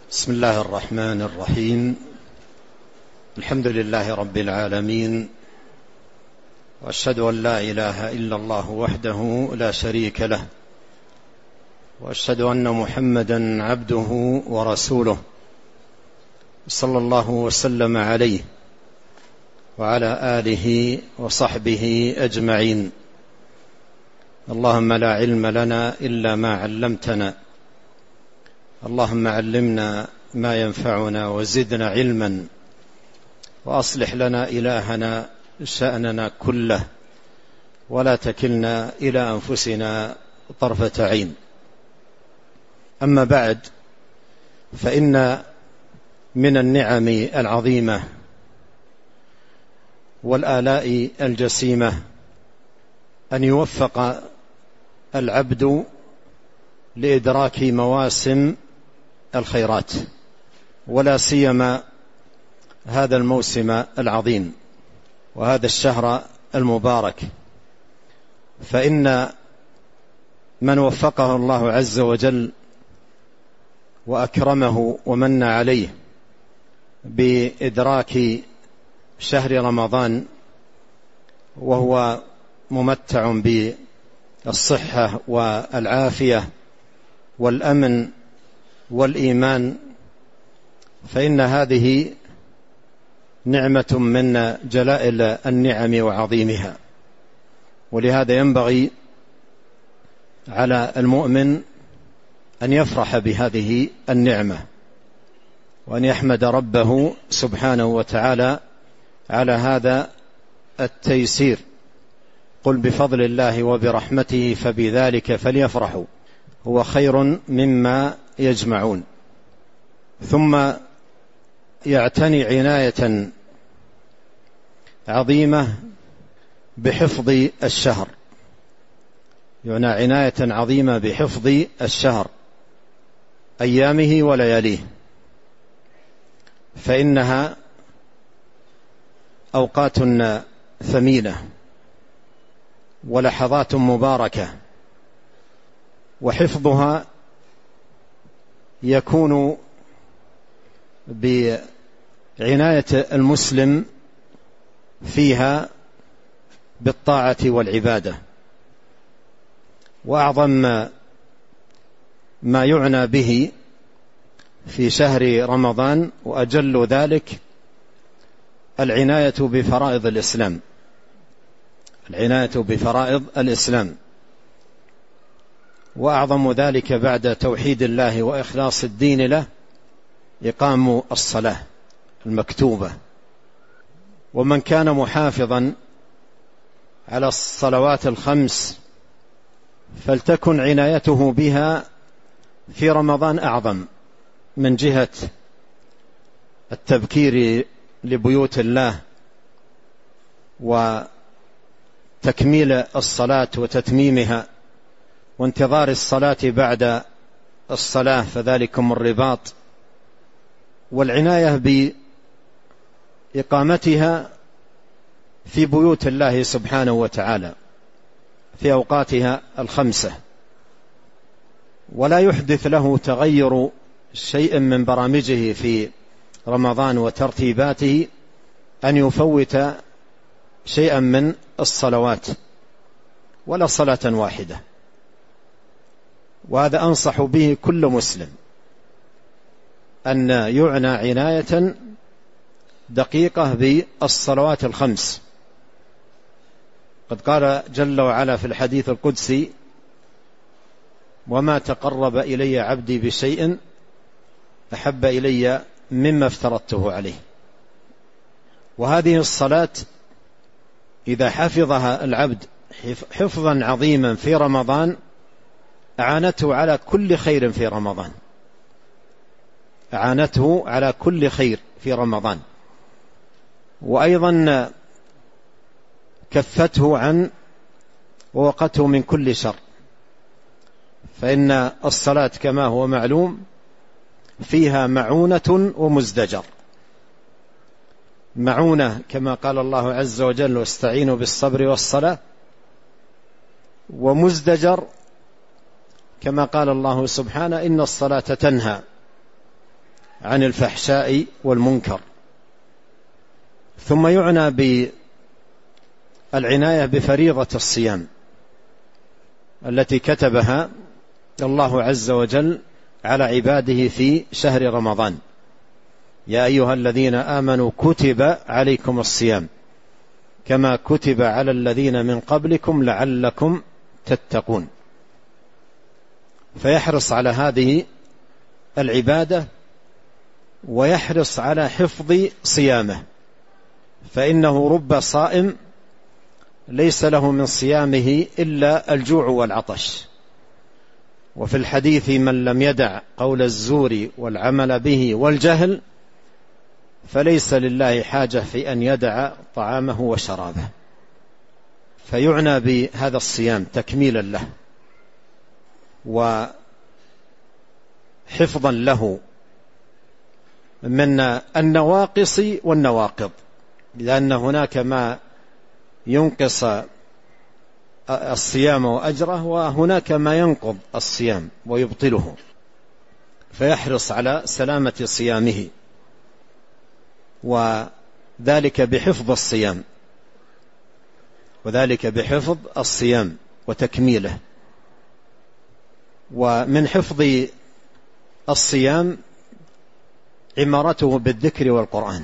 بسم الله الرحمن الرحيم. الحمد لله رب العالمين، وأشهد أن لا إله إلا الله وحده لا شريك له، وأشهد أن محمدا عبده ورسوله، صلى الله وسلم عليه وعلى آله وصحبه أجمعين. اللهم لا علم لنا إلا ما علمتنا، اللهم علمنا ما ينفعنا وزدنا علما، وأصلح لنا إلهنا شأننا كله، ولا تكلنا إلى أنفسنا طرفة عين. أما بعد، فإن من النعم العظيمة والآلاء الجسيمة أن يوفق العبد لإدراك مواسم الخيرات، ولا سيما هذا الموسم العظيم وهذا الشهر المبارك. فإن من وفقه الله عز وجل وأكرمه ومن عليه بإدراك شهر رمضان وهو ممتع بالصحة والعافية والأمن والإيمان، فإن هذه نعمة من جلائل النعم وعظيمها. ولهذا ينبغي على المؤمن أن يفرح بهذه النعمة، وأن يحمد ربه سبحانه وتعالى على هذا التيسير. قل بفضل الله وبرحمته فبذلك فليفرحوا هو خير مما يجمعون. ثم يعتني عناية عظيمة بحفظ الشهر، يعني عناية عظيمة بحفظ الشهر، أيامه ولياليه، فإنها أوقات ثمينة ولحظات مباركة، وحفظها يكون بعناية المسلم فيها بالطاعة والعبادة. وأعظم ما يعنى به في شهر رمضان وأجل ذلك العناية بفرائض الإسلام، العناية بفرائض الإسلام. وأعظم ذلك بعد توحيد الله وإخلاص الدين له إقام الصلاة المكتوبة. ومن كان محافظا على الصلوات الخمس فلتكن عنايته بها في رمضان أعظم، من جهة التبكير لبيوت الله وتكميل الصلاة وتتميمها، وانتظار الصلاة بعد الصلاة فذلكم الرباط، والعناية بإقامتها في بيوت الله سبحانه وتعالى في أوقاتها الخمسة، ولا يحدث له تغير شيء من برامجه في رمضان وترتيباته أن يفوت شيئا من الصلوات ولا صلاة واحدة. وهذا أنصح به كل مسلم، أن يعنى عناية دقيقة بالصلوات الخمس. قد قال جل وعلا في الحديث القدسي: وما تقرب إلي عبدي بشيء أحب إلي مما افترضته عليه. وهذه الصلاة إذا حفظها العبد حفظا عظيما في رمضان أعانته على كل خير في رمضان، أعانته على كل خير في رمضان، وأيضا كفته عن ووقته من كل شر. فإن الصلاة كما هو معلوم فيها معونة ومزدجر. معونة كما قال الله عز وجل: واستعينوا بالصبر والصلاة، ومزدجر كما قال الله سبحانه: إن الصلاة تنهى عن الفحشاء والمنكر. ثم يعنى بالعناية بفريضة الصيام التي كتبها الله عز وجل على عباده في شهر رمضان: يا أيها الذين آمنوا كتب عليكم الصيام كما كتب على الذين من قبلكم لعلكم تتقون. فيحرص على هذه العبادة ويحرص على حفظ صيامه، فإنه رب صائم ليس له من صيامه إلا الجوع والعطش. وفي الحديث: من لم يدع قول الزور والعمل به والجهل فليس لله حاجة في أن يدع طعامه وشرابه. فيعنى بهذا الصيام تكميلا له وحفظا له من النواقص والنواقض، لأن هناك ما ينقص الصيام وأجره، وهناك ما ينقض الصيام ويبطله، فيحرص على سلامة صيامه، وذلك بحفظ الصيام، وتكميله. ومن حفظ الصيام عمارته بالذكر والقرآن،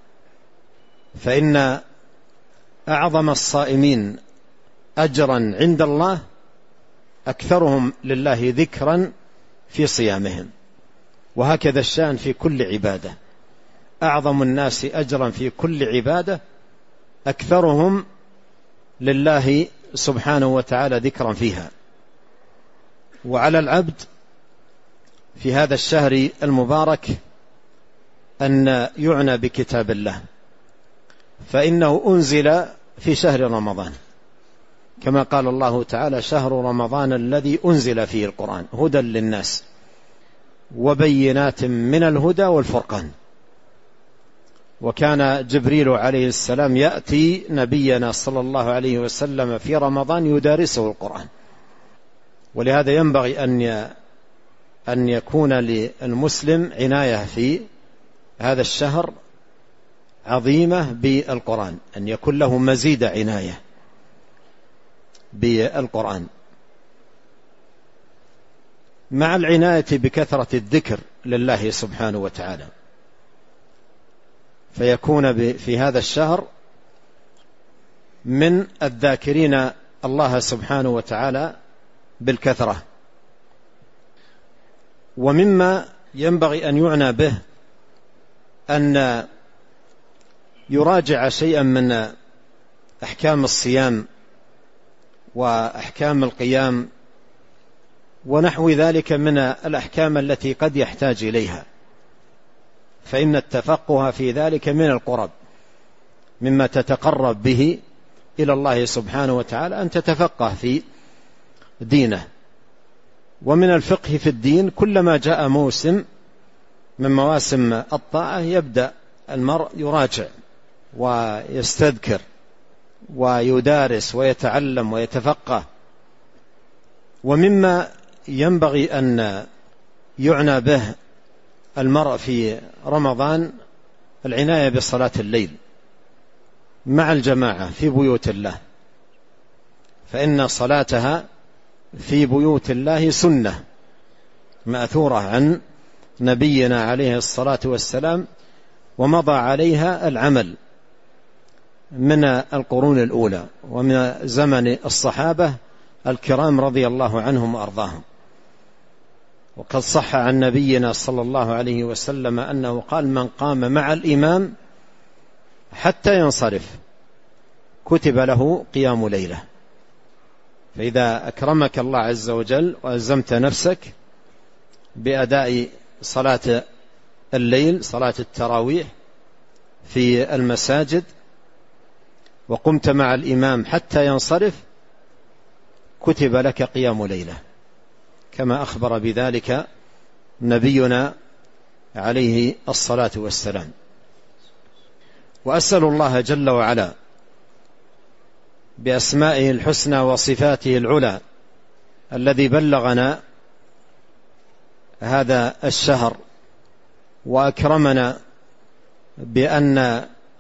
فإن أعظم الصائمين أجرا عند الله أكثرهم لله ذكرا في صيامهم. وهكذا الشأن في كل عبادة، أعظم الناس أجرا في كل عبادة أكثرهم لله سبحانه وتعالى ذكرا فيها. وعلى العبد في هذا الشهر المبارك أن يعنى بكتاب الله، فإنه أنزل في شهر رمضان، كما قال الله تعالى: شهر رمضان الذي أنزل فيه القرآن هدى للناس وبينات من الهدى والفرقان. وكان جبريل عليه السلام يأتي نبينا صلى الله عليه وسلم في رمضان يدارسه القرآن. ولهذا ينبغي أن يكون للمسلم عناية في هذا الشهر عظيمة بالقرآن، أن يكون له مزيد عناية بالقرآن، مع العناية بكثرة الذكر لله سبحانه وتعالى، فيكون في هذا الشهر من الذاكرين الله سبحانه وتعالى بالكثرة. ومما ينبغي أن يعنى به أن يراجع شيئا من أحكام الصيام وأحكام القيام ونحو ذلك من الأحكام التي قد يحتاج إليها، فإن التفقه في ذلك من القرب، مما تتقرب به إلى الله سبحانه وتعالى أن تتفقه في دينه. ومن الفقه في الدين كلما جاء موسم من مواسم الطاعة يبدأ المرء يراجع ويستذكر ويدارس ويتعلم ويتفقه. ومما ينبغي أن يعنى به المرء في رمضان العناية بصلاة الليل مع الجماعة في بيوت الله، فإن صلاتها في بيوت الله سنة مأثورة عن نبينا عليه الصلاة والسلام، ومضى عليها العمل من القرون الأولى ومن زمن الصحابة الكرام رضي الله عنهم وأرضاهم. وقد صح عن نبينا صلى الله عليه وسلم أنه قال: من قام مع الإمام حتى ينصرف كتب له قيام ليلة. فإذا أكرمك الله عز وجل وألزمت نفسك بأداء صلاة الليل، صلاة التراويح في المساجد، وقمت مع الإمام حتى ينصرف كتب لك قيام ليلة، كما أخبر بذلك نبينا عليه الصلاة والسلام. وأسأل الله جل وعلا بأسمائه الحسنى وصفاته العلى الذي بلغنا هذا الشهر وأكرمنا بأن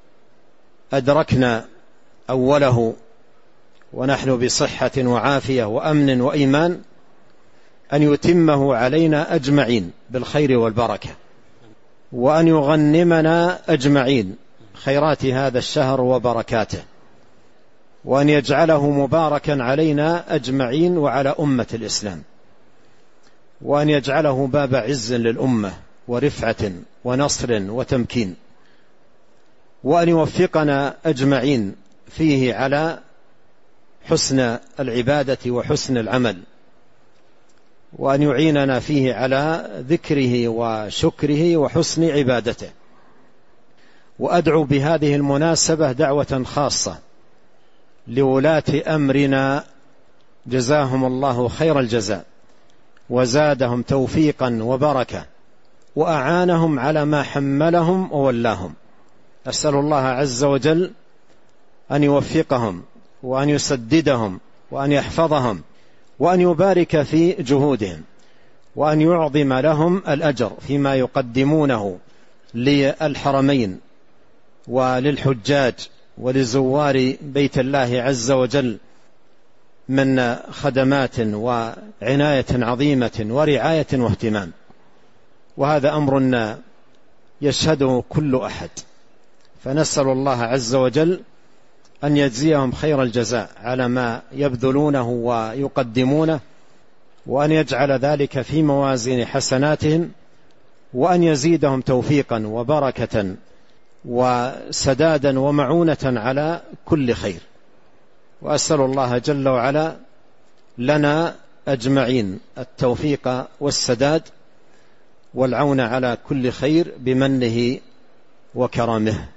أدركنا أوله ونحن بصحة وعافية وأمن وإيمان، أن يتمه علينا أجمعين بالخير والبركة، وأن يغنمنا أجمعين خيرات هذا الشهر وبركاته، وأن يجعله مباركا علينا أجمعين وعلى أمة الإسلام، وأن يجعله باب عز للأمة ورفعة ونصر وتمكين، وأن يوفقنا أجمعين فيه على حسن العبادة وحسن العمل، وأن يعيننا فيه على ذكره وشكره وحسن عبادته. وأدعو بهذه المناسبة دعوة خاصة لولاة أمرنا جزاهم الله خير الجزاء، وزادهم توفيقا وبركة، وأعانهم على ما حملهم وولاهم. أسأل الله عز وجل أن يوفقهم وأن يسددهم وأن يحفظهم وأن يبارك في جهودهم، وأن يعظم لهم الأجر فيما يقدمونه للحرمين وللحجاج ولزوار بيت الله عز وجل من خدمات وعناية عظيمة ورعاية واهتمام. وهذا أمر يشهده كل أحد، فنسأل الله عز وجل أن يجزيهم خير الجزاء على ما يبذلونه ويقدمونه، وأن يجعل ذلك في موازين حسناتهم، وأن يزيدهم توفيقا وبركة وسدادا ومعونة على كل خير. وأسأل الله جل وعلا لنا أجمعين التوفيق والسداد والعون على كل خير بمنه وكرمه.